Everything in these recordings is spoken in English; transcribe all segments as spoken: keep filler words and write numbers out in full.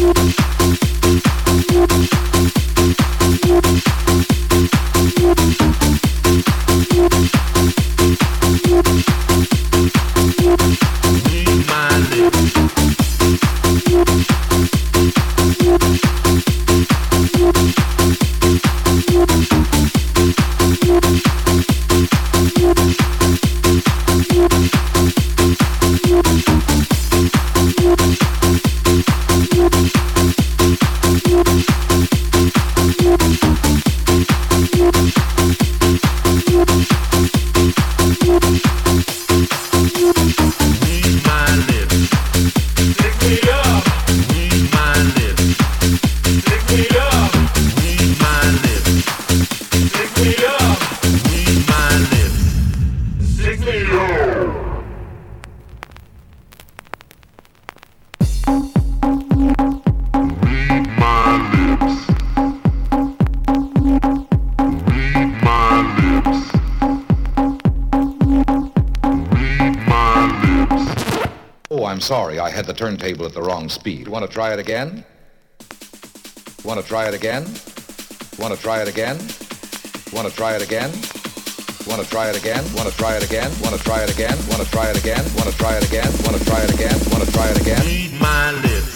Sorry, I had the turntable at the wrong speed. Want to try it again? Want to try it again? Want to try it again? Want to try it again? Want to try it again? Want to try it again? Want to try it again? Want to try it again? Want to try it again? Want to try it again? Want to try it again? Read my lips.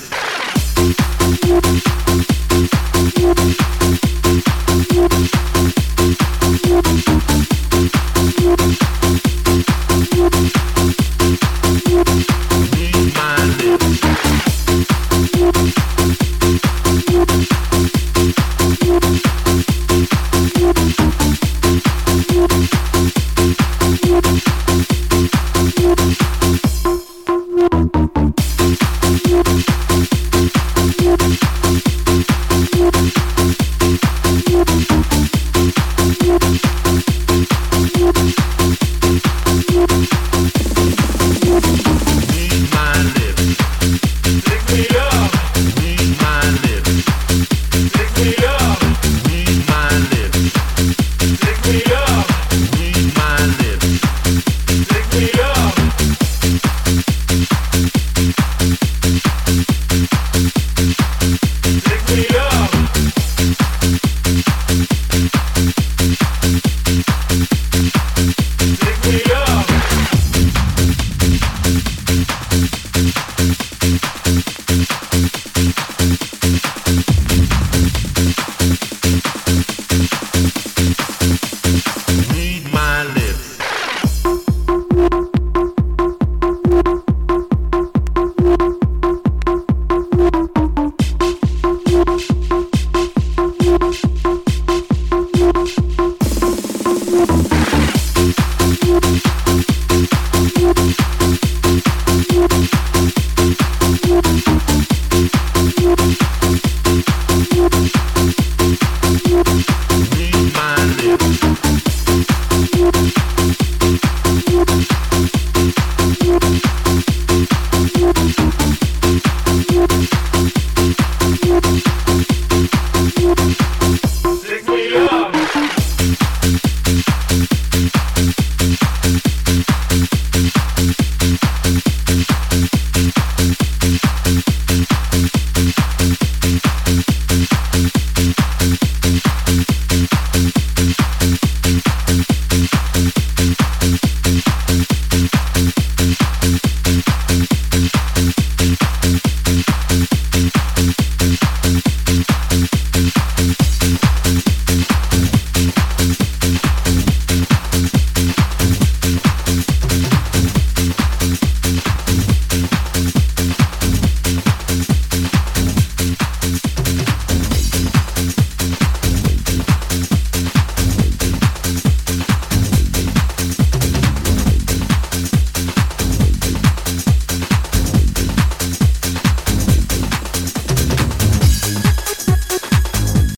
We'll be right back.